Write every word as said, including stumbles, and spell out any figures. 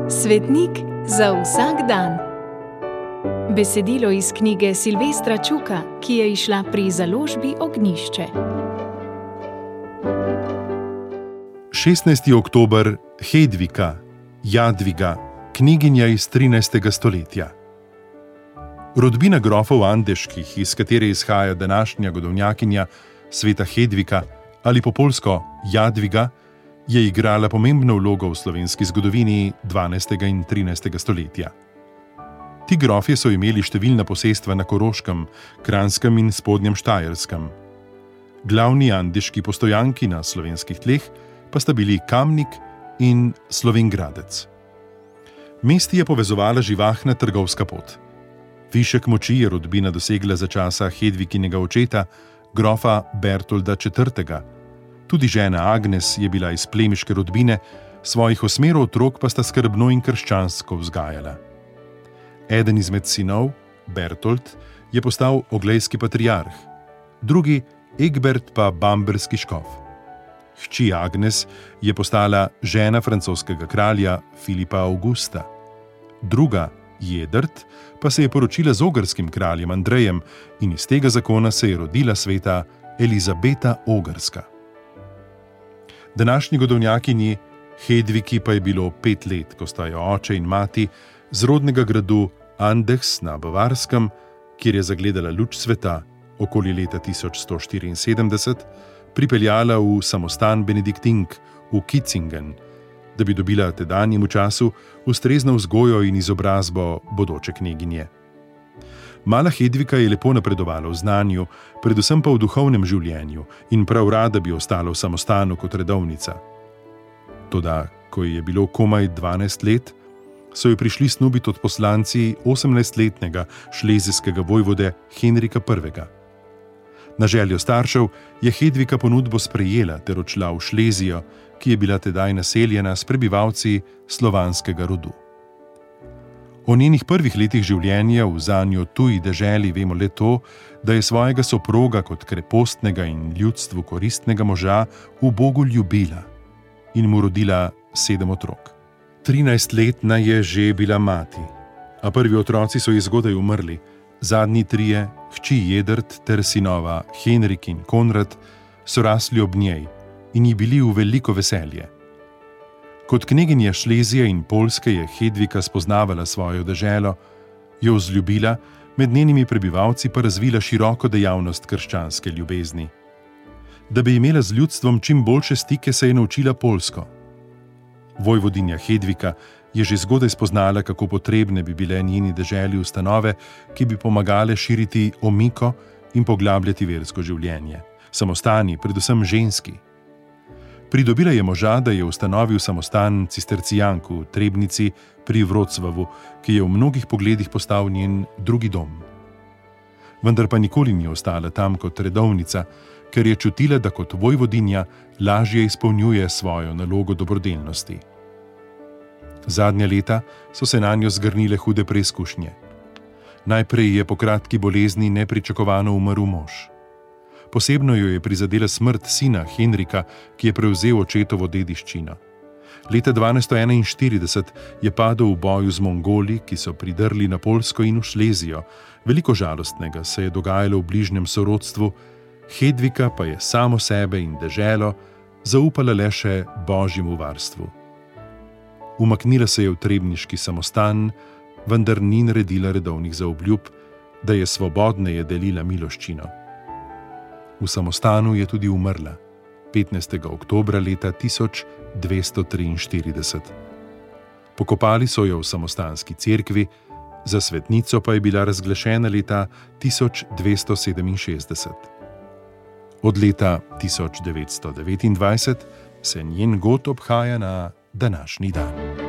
Svetnik za vsak dan. Besedilo iz knjige Silvestra Čuka, ki je izšla pri založbi Ognjišče. šestnajsti oktober, Hedvika, Jadviga, kneginja iz trinajstega stoletja. Rodbina grofov Andeških, iz katere izhaja današnja godovnjakinja sveta Hedvika ali po poljsko Jadviga, je igrala pomembno vlogo v slovenski zgodovini dvanajstega in trinajstega stoletja. Ti grofje so imeli številna posestva na Koroškem, Kranjskem in Spodnjem Štajerskem. Glavni andeški postojanki na slovenskih tleh pa sta bili Kamnik in Slovenjgradec. Mesti je povezovala živahna trgovska pot. Višek moči je rodbina dosegla za časa Hedvikinega očeta, grofa Bertolda četrtega. Tudi žena Agnes je bila iz plemiške rodbine, svojih osmerov otrok pa sta skrbno in krščansko vzgajala. Eden izmed sinov, Bertold, je postal oglejski patriarh, drugi, Egbert, pa bamberski škof. Hči Agnes je postala žena francoskega kralja Filipa Augusta. Druga, Jedrt, pa se je poročila z ogrskim kraljem Andrejem in iz tega zakona se je rodila sveta Elizabeta Ogrska. Današnji godovnjakinji Hedviki pa je bilo pet let, ko sta jo oče in mati z rodnega gradu Andechs na Bavarskem, kjer je zagledala luč sveta okoli leta tisoč sto štiriinsedemdeset, pripeljala v samostan Benediktink v Kitzingen, da bi dobila tedanjemu času ustrezno vzgojo in izobrazbo bodoče kneginje. Mala Hedvika je lepo napredovala v znanju, predvsem pa v duhovnem življenju in prav rada bi ostala v samostanu kot redovnica. Toda, ko je bilo komaj dvanajst let, so jo prišli snubit od poslanci osemnajstletnega šlezijskega vojvode Henrika prvega. Na željo staršev je Hedvika ponudbo sprejela ter odšla v Šlezijo, ki je bila tedaj naseljena s prebivalci slovanskega rodu. O njenih prvih letih življenja v zanjo tuji deželi vemo le to, da je svojega soproga kot krepostnega in ljudstvu koristnega moža v Bogu ljubila in mu rodila sedem otrok. Trinajstletna je že bila mati, a prvi otroci so ji zgodaj umrli, zadnji trije, hči Jedrt ter sinova Henrik in Konrad, so rasli ob njej in ji bili v veliko veselje. Kot kneginja Šlezije in Poljske je Hedvika spoznavala svojo deželo, jo vzljubila, med njenimi prebivalci pa razvila široko dejavnost krščanske ljubezni. Da bi imela z ljudstvom čim boljše stike, se je naučila poljsko. Vojvodinja Hedvika je že zgodaj spoznala, kako potrebne bi bile njeni deželi ustanove, ki bi pomagale širiti omiko in poglabljati versko življenje. Samostani, predvsem ženski. Pridobila je moža, da je ustanovil samostan cistercijank v Trebnici pri Vroclavu, ki je v mnogih pogledih postal njen drugi dom. Vendar pa nikoli ni ostala tam kot redovnica, ker je čutila, da kot vojvodinja lažje izpolnjuje svojo nalogo dobrodelnosti. Zadnja leta so se nanjo zgrnile hude preizkušnje. Najprej je po kratki bolezni nepričakovano umrl mož. Posebno jo je prizadela smrt sina Henrika, ki je prevzel očetovo dediščino. Leta dvanajststo enainštirideset je padel v boju z Mongoli, ki so pridrli na Poljsko in v Šlezijo. Veliko žalostnega se je dogajalo v bližnjem sorodstvu, Hedvika pa je samo sebe in deželo zaupala le še božjemu varstvu. Umaknila se je v trebniški samostan, vendar ni naredila redovnih zaobljub, da je svobodneje delila miloščino. V samostanu je tudi umrla, petnajstega oktobra leta tisoč dvesto triinštirideset. Pokopali so jo v samostanski cerkvi, za svetnico pa je bila razglašena leta tisoč dvesto sedeminšestdeset. Od leta tisoč devetsto devetindvajset se njen god obhaja na današnji dan.